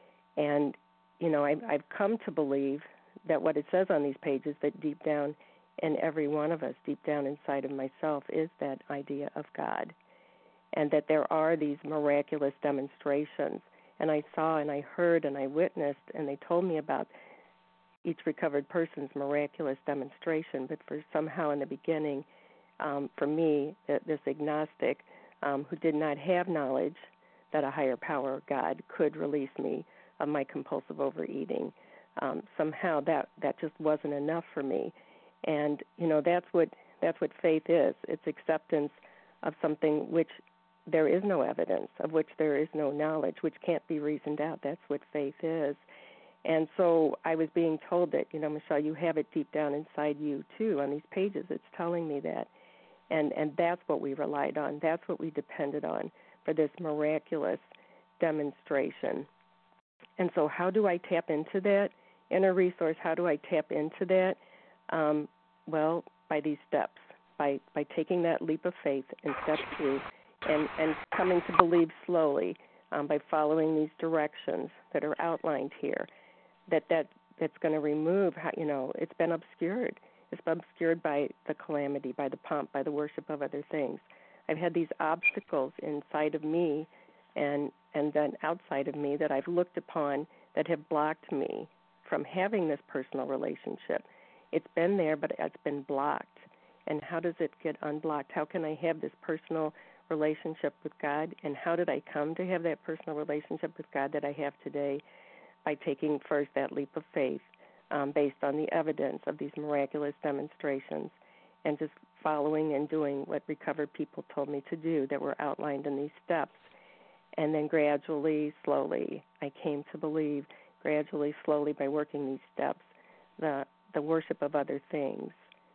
And, you know, I've, I've come to believe that what it says on these pages, that deep down in every one of us, deep down inside of myself, is that idea of God, and that there are these miraculous demonstrations. And I saw and I heard and I witnessed, and they told me about each recovered person's miraculous demonstration. But for somehow in the beginning, um, for me, this agnostic um, who did not have knowledge that a higher power, God, could release me of my compulsive overeating, um, somehow that, that just wasn't enough for me. And, you know, that's what that's what faith is. It's acceptance of something which there is no evidence, of which there is no knowledge, which can't be reasoned out. That's what faith is. And so I was being told that, you know, Michelle, you have it deep down inside you, too. On these pages, it's telling me that. And, and that's what we relied on. That's what we depended on for this miraculous demonstration. And so how do I tap into that inner resource? How do I tap into that? Um, well, by these steps, by, by taking that leap of faith in step two and, and coming to believe slowly um, by following these directions that are outlined here, that, that that's going to remove, how, you know, it's been obscured. It's been obscured by the calamity, by the pomp, by the worship of other things. I've had these obstacles inside of me and and then outside of me that I've looked upon that have blocked me from having this personal relationship. It's been there, but it's been blocked. And how does it get unblocked? How can I have this personal relationship with God? And how did I come to have that personal relationship with God that I have today? By taking first that leap of faith um, based on the evidence of these miraculous demonstrations and just following and doing what recovered people told me to do that were outlined in these steps. And then gradually, slowly, I came to believe, gradually, slowly, by working these steps, the the worship of other things,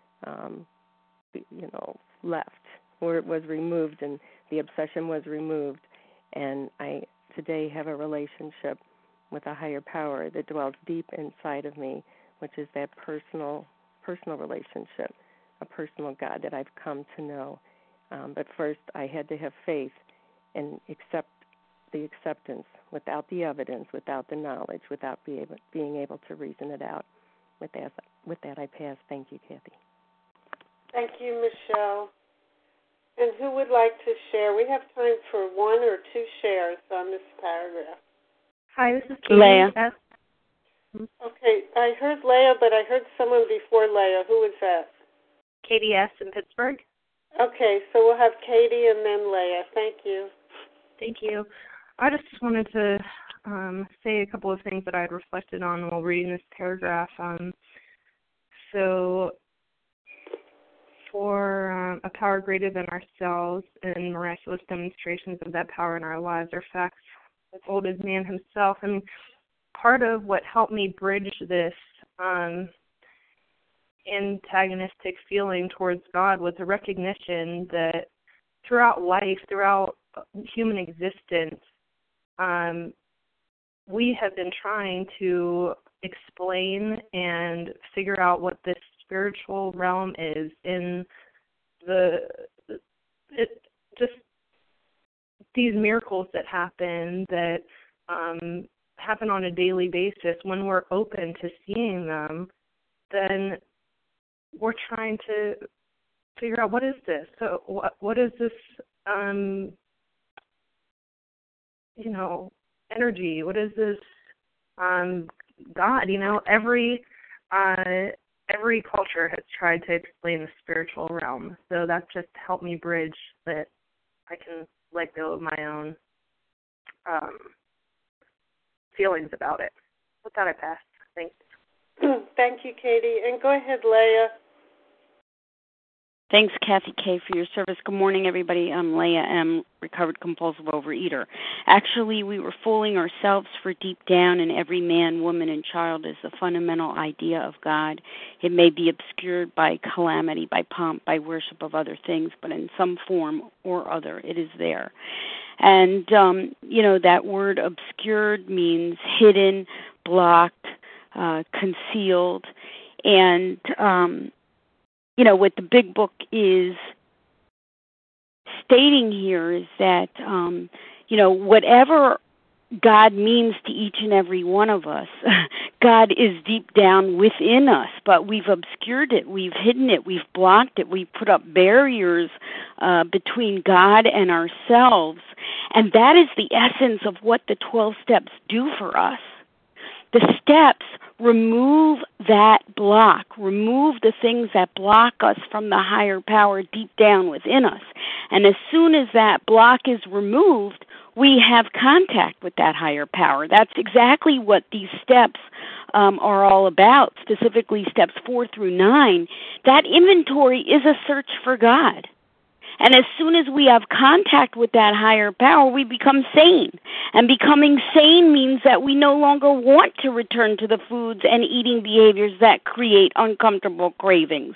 um, you know, left, or it was removed, and the obsession was removed. And I today have a relationship with a higher power that dwells deep inside of me, which is that personal, personal relationship, a personal God that I've come to know. Um, but first, I had to have faith and accept the acceptance without the evidence, without the knowledge, without be able, being able to reason it out. With that, with that, I pass. Thank you, Kathy. Thank you, Michelle. And who would like to share? We have time for one or two shares on this paragraph. Hi, this is Katie. Leah. S. Okay, I heard Leah, but I heard someone before Leah. Who was that? Katie S. in Pittsburgh. Okay, so we'll have Katie and then Leah. Thank you. Thank you. I just wanted to um, say a couple of things that I had reflected on while reading this paragraph. Um, so, for um, a power greater than ourselves and miraculous demonstrations of that power in our lives are facts as old as man himself. I mean, part of what helped me bridge this um, antagonistic feeling towards God was a recognition that throughout life, throughout human existence, um, we have been trying to explain and figure out what this spiritual realm is in the it, just these miracles that happen that um, happen on a daily basis. When we're open to seeing them, then we're trying to figure out what is this. So what what is this? Um, you know, energy. What is this? Um, God. You know, every uh, every culture has tried to explain the spiritual realm. So that just helped me bridge that I can let go of my own um, feelings about it. With that, I pass. Thanks. Thank you, Katie. And go ahead, Leah. Thanks, Kathy K., for your service. Good morning, everybody. I'm Leah M., recovered compulsive overeater. Actually, we were fooling ourselves, for deep down in every man, woman, and child is the fundamental idea of God. It may be obscured by calamity, by pomp, by worship of other things, but in some form or other, it is there. And, um, you know, that word obscured means hidden, blocked, uh, concealed. And, um, you know, what the big book is stating here is that, um, you know, whatever God means to each and every one of us, God is deep down within us, but we've obscured it, we've hidden it, we've blocked it, we've put up barriers uh, between God and ourselves, and that is the essence of what the twelve steps do for us. The steps remove that block, remove the things that block us from the higher power deep down within us. And as soon as that block is removed, we have contact with that higher power. That's exactly what these steps um, are all about, specifically steps four through nine. That inventory is a search for God. And as soon as we have contact with that higher power, we become sane. And becoming sane means that we no longer want to return to the foods and eating behaviors that create uncomfortable cravings.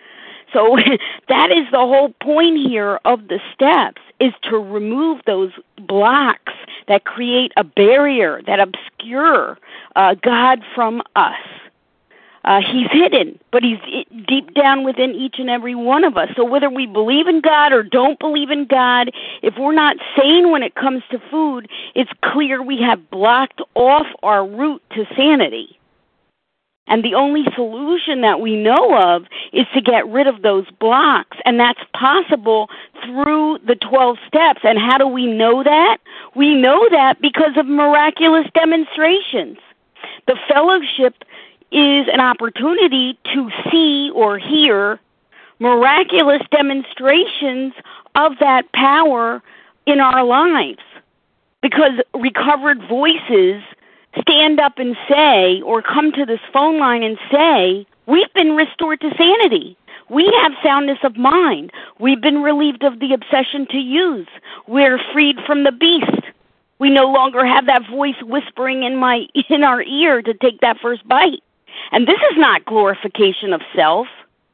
So that is the whole point here of the steps, is to remove those blocks that create a barrier, that obscure uh, God from us. Uh, he's hidden, but he's deep down within each and every one of us. So whether we believe in God or don't believe in God, if we're not sane when it comes to food, it's clear we have blocked off our route to sanity. And the only solution that we know of is to get rid of those blocks, and that's possible through the twelve steps. And how do we know that? We know that because of miraculous demonstrations. The fellowship is an opportunity to see or hear miraculous demonstrations of that power in our lives, because recovered voices stand up and say, or come to this phone line and say, we've been restored to sanity. We have soundness of mind. We've been relieved of the obsession to use. We're freed from the beast. We no longer have that voice whispering in my in our ear to take that first bite. And this is not glorification of self.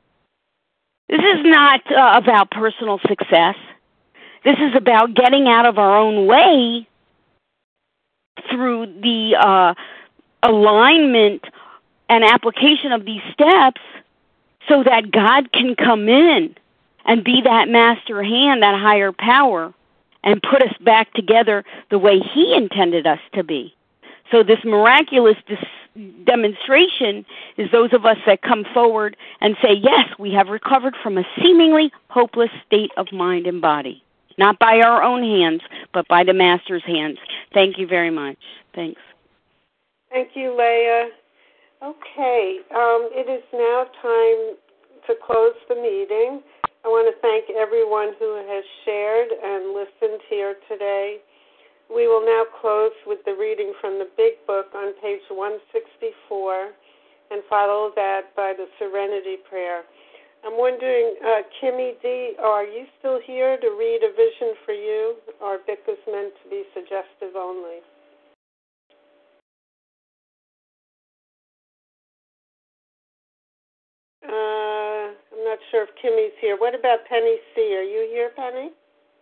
This is not uh, about personal success. This is about getting out of our own way through the uh, alignment and application of these steps, so that God can come in and be that master hand, that higher power, and put us back together the way He intended us to be. So this miraculous dis- demonstration is those of us that come forward and say, yes, we have recovered from a seemingly hopeless state of mind and body. Not by our own hands, but by the Master's hands. Thank you very much. Thanks. Thank you, Leah. Okay, um, it is now time to close the meeting. I want to thank everyone who has shared and listened here today. We will now close with the reading from the Big Book on page one sixty-four and follow that by the Serenity Prayer. I'm wondering, uh, Kimmy D., are you still here to read A Vision for You, or Bic is meant to be suggestive only? Uh, I'm not sure if Kimmy's here. What about Penny C.? Are you here, Penny?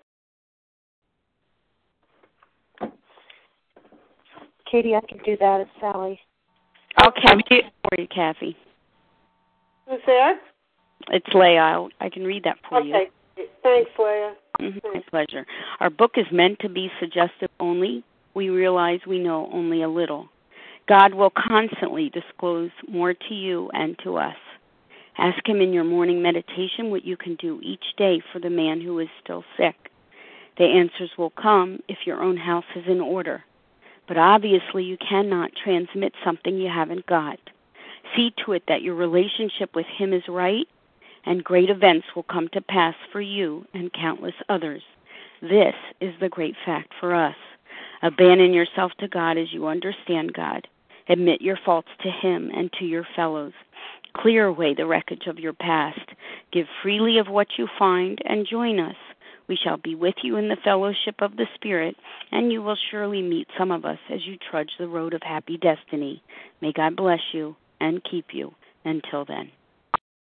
Katie, I can do that. It's Sally. Okay, I'm here for you, Kathy. Who's there? It's Leah. I'll, I can read that for okay. you. Okay. Thanks, Leah. Mm-hmm. My pleasure. Our book is meant to be suggestive only. We realize we know only a little. God will constantly disclose more to you and to us. Ask Him in your morning meditation what you can do each day for the man who is still sick. The answers will come if your own house is in order. But obviously you cannot transmit something you haven't got. See to it that your relationship with Him is right, and great events will come to pass for you and countless others. This is the great fact for us. Abandon yourself to God as you understand God. Admit your faults to Him and to your fellows. Clear away the wreckage of your past. Give freely of what you find and join us. We shall be with you in the fellowship of the Spirit, and you will surely meet some of us as you trudge the road of happy destiny. May God bless you and keep you until then.